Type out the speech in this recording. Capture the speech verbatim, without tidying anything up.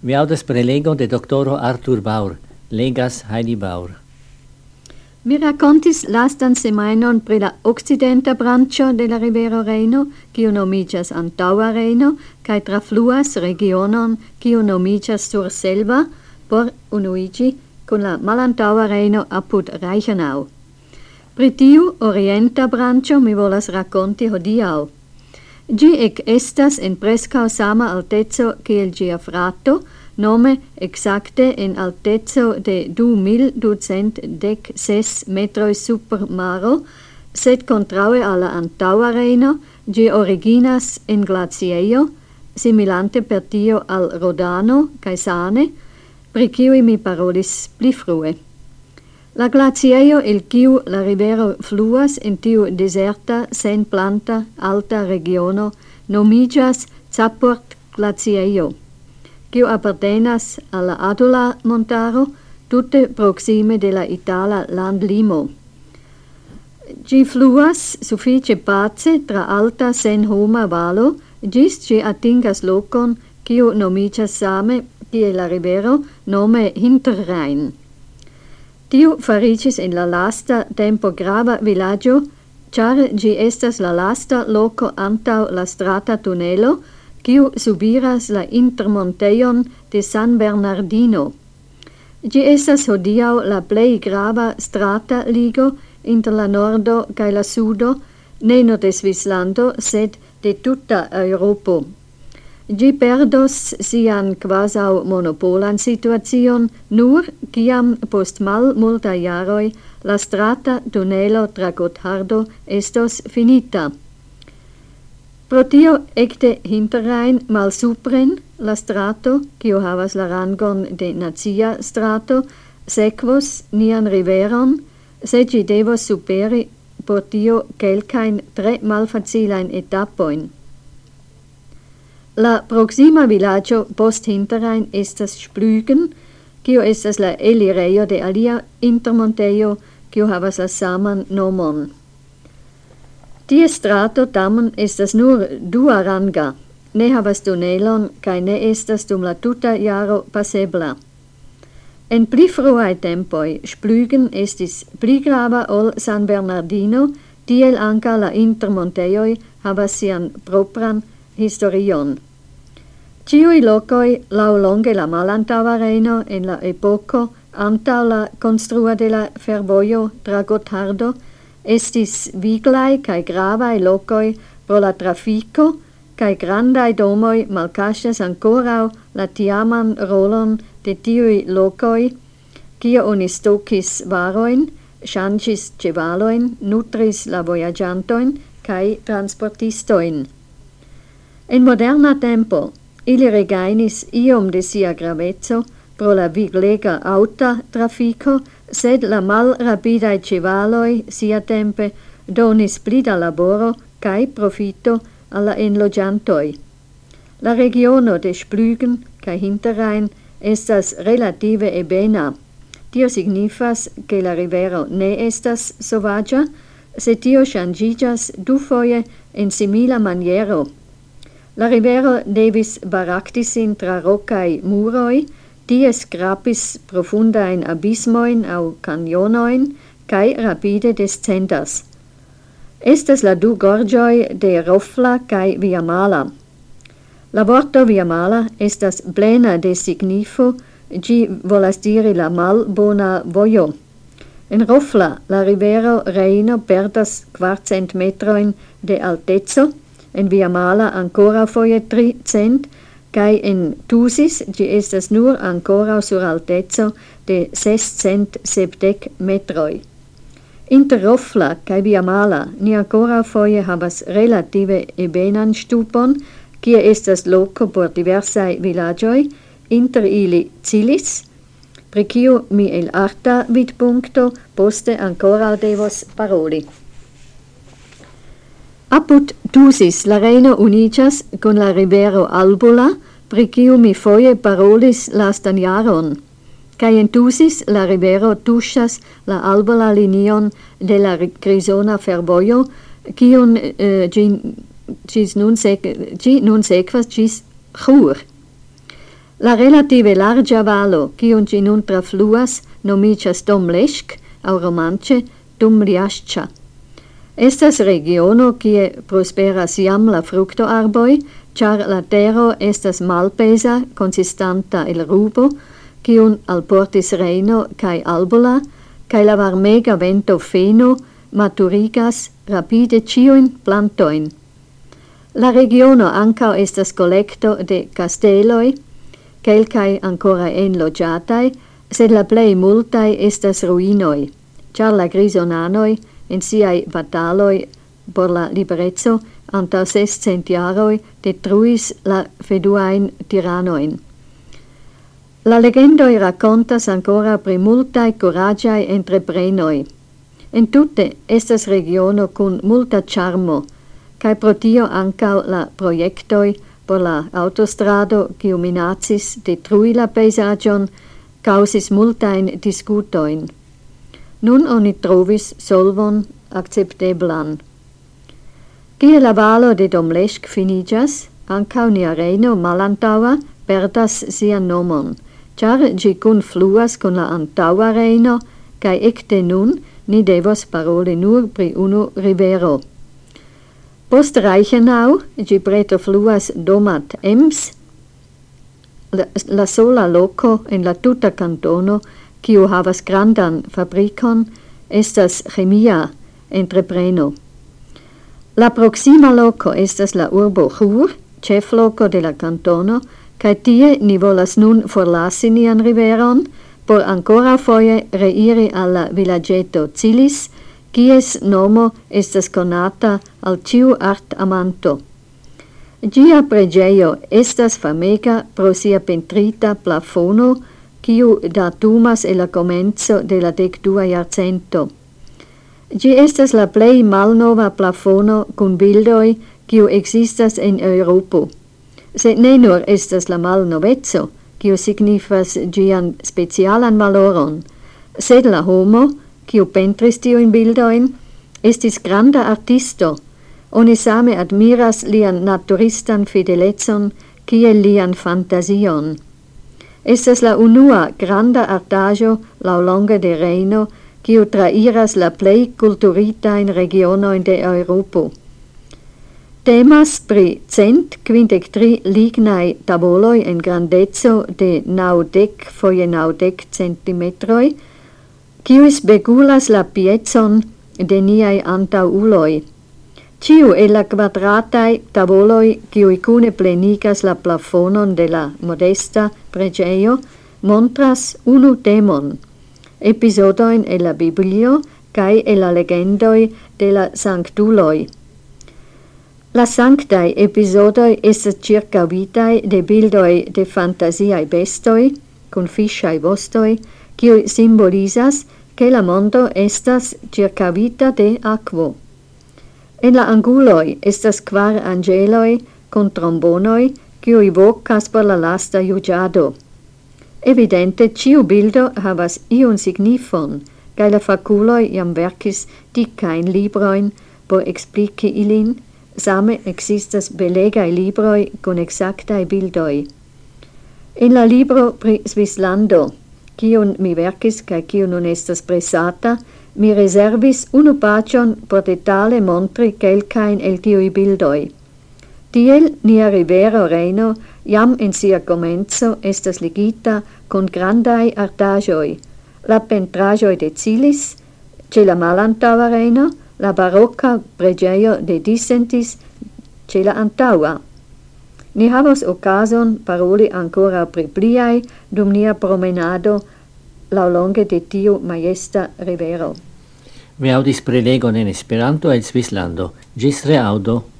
Vi audas prelego de doktoro Artur Baur, legas Heidi Baur. Mi racontis lastan semainon pri la occidenta brancio de la rivero Reno, kiu nomigas antaŭa Reno, kaj trafluas regionon kiu nomigas Surselva, por unuiĝi kun la malantaŭa Reno apud Reichenau. Pri tiu orienta brancio mi volas raconti hodiaŭ. Ĝi ekestas en preskaŭ sama alteco kiel ĝia frato, nome exacte en alteco de du mil ducent dek ses metroj super maro, sed kontraŭe al la antaŭa Rejno, ĝi originas en glaciejo, similante per tio al Rodano kaj Sane, pri kiuj mi parolis pli frue. La glaciejo el kiu la rivero fluas en tiu deserta, sen planta, alta regiono nomiĝas Zaport glaciejo, kiu apartenas al la Adola montaro tute proksime de la itala landlimo. Ĝi fluas sufiĉe pace tra alta senhoma valo ĝis ĝi atingas lokon kiu nomiĝas same kiel la rivero, nome Hinterrhein. Tiu fariĝis en la lasta tempo grava vilaĝo, ĉar ĝi estas la lasta loko antaŭ la strata tunelo, kiu subiras la intermontejon de San Bernardino. Ĝi estas hodiaŭ la plej grava strata ligo inter la nordo kaj la sudo, ne nur de Svislando, sed de tuta Eŭropo. Ĝi perdos sian kvazaŭ monopolan situacion nur kiam post malmultaj jaroj la strata tunelo tra Gothardo estos finita. Pro tio ekde Hinterrhein malsupren la strato, kiu havas la rangon de nacia strato, sekvos nian riveron, sed ĝi devos superi por tio kelkajn tre malfacilajn etapojn. La proxima vilaĝo post Hinterrhein estas Splügen, kiu estas la elirejo de alia intermontejo, kiu havas la saman nomon. Ties strato tamen estas nur duaranga, ne havas tunelon kaj ne estas dum la tuta jaro pasebla. En pli fruaj tempoj Splügen estis pli grava ol San Bernardino, tiel ankaŭ la intermontejoj havas sian propran historion. Ĉiuj lokoj laŭlonge la malantaŭa Rejno en la epoko antaŭ la konstruo de la fervojo tra Gothardo estis viglaj kaj gravaj lokoj pro la trafiko, kaj grandaj domoj malkaŝas ankoraŭ la tiaman rolon de tiuj lokoj, kie oni stokis varojn, ŝanĝis ĉevalojn, nutris la vojaĝantojn kaj transportistojn. En moderna tempo ili regainis iom de sia graveco pro la viglega auta trafiko, sed la malrapidaj ĉevaloj siatempe donis pli da laboro kaj profito al la enloĝantoj. La regiono de Splügen kaj Hinterrhein estas relative ebena. Tio signifas, ke la rivero ne estas sovaĝa, sed tio ŝanĝiĝas dufoje en simila maniero. La rivero devis barakti sin tra rokaj muroj, tie skrapis profundajn abismojn aŭ kanjonojn kaj rapide descendas. Estas la du gorĝoj de Rofla kaj Viamala. La vorto Viamala estas plena de signifo, ĝi volas diri la malbona vojo. En Rofla la rivero Rejno perdas kvarcent metrojn de alteco, en Viamala ancora foje tricent, kaj en Thusis ĝi estas nur ancora sur alteco de sescent sepdek metroj. Inter Rofla kaj Viamala ni ancora foje havas relative ebenan ŝtupon, kie estas loko por diversaj vilaĝoj, inter ili Cilis, pri kiu mi el arta vidpunkto poste ancora devos paroli. Apud Thusis la Rejno uniĝas kun la rivero Albula, pri kiu mi foje parolis lastan jaron, kaj en Thusis la rivero tuŝas la Albula linion de la Grisona fervojo, kiun uh, ĝi nun, sek- ĝi nun sekvas ĝis Chur. La relative larga valo, kiun ĝi nun trafluas, nomiĝas Domleŝk aŭ romance Dumljaŝĉa. Estas regiono kie prosperas jam la fruktoarboj, ĉar la tero estas malpeza, konsistanta el rubo, kiun alportis Rejno kaj Albola, kaj la varmega vento Feno maturigas rapide ĉiujn plantojn. La regiono ankaŭ estas kolekto de kasteloj, kelkaj ancora enloĝataj, sed la plej multaj estas ruinoj, ĉar la grizonanoj en siaj bataloj por la libereco antaŭ sescent jaroj detruis la feduajn tiranojn. La legendoj rakontas ancora pri multaj kuraĝaj entreprenoj. Entute estas regiono kun multa ĉarmo, kaj pro tio ankaŭ la projektoj por la autostrado kiu minacis detrui la pejzaĝon kaŭzis multajn diskutojn. Nun oni trovis solvon akcepteblan. Kie la valo de Domleŝk finiĝas, ankaŭ nia Rejno malantaŭa perdas sian nomon, ĉar ĝi kunfluas kun la antaŭa Rejno, kaj ekde nun ni devos paroli nur pri unu rivero. Post Reichenau ĝi preterfluas Domat Ems, la, la sola loko en la tuta kantono kiu havas grandan fabrikon estas ĥemia entrepreno. La proksima loko estas la urbo Chur, ĉefloko de la kantono, kaj tie ni volas nun forlasi nian riveron por ancora foje reiri al la vilaĝeto Cilis, kies nomo estas konata al ĉiu art-amanto. Ĝia preĝejo estas famega pro sia pentrita plafono, kiu datumas el la komenco de la dekdua jarcento. Ĝi estas la plej malnova plafono kun bildoj, kiu ekzistas en Eŭropo. Sed ne nur estas la malnoveco, kiu signifas ĝian specialan valoron, sed la homo, kiu pentris tiujn bildojn, estis granda artisto. Oni same admiras lian naturistan fidelecon kiel lian fantazion. Estas la unua granda artaĵo laŭlonge de Rejno, kiu trairas la plej kulturitajn regionojn de Eŭropo. Temas pri cent kvindek tri lignaj tavoloj en grandeco de naŭdek foje naŭdek centimetroj, kiuj spegulas la piecon de niaj antaŭuloj. Ĉiu el la kvadrataj tavoloj, kiuj kune plenigas la plafonon de la modesta preĝejo, montras unu temon, epizodojn el la Biblio kaj el la legendoj de la sanktuloj. La sanctae episodoi estas circauvitai de bildoi de fantasiae bestoi, con fisciae vostoi, kiui simbolisas che la mondo estas circauvita de aquo. En la anguloi estas kvar angeloi con trombonoi, kiui vocas por la lasta juĝado. Evidente, ciu bildo havas iun signifon, kaj la faculoi jam verkis dikajn libroin por expliki ilin. Same existas belegai libroi con exactae bildoi. En la libro pri Svislando, kiun mi verkis kaj kiu nun estas presata, mi reservis unu paĝon por detale montri kelkajn el tiuj bildoj. Tiel nia rivero Rejno jam en sia komenco estas ligita kun grandaj artaĵoj, la pentraĵoj de Cilis, ĉe la malantaŭa Rejno, la barocca preĝejo de Disentis ĉe la antaŭa. Ni havos okazon paroli ancora pri pliaj dum nia promenado laŭlonge de tiu majesta rivero. Vi audis prelegon en Esperanto el Svislando. Ĝis reaŭdo.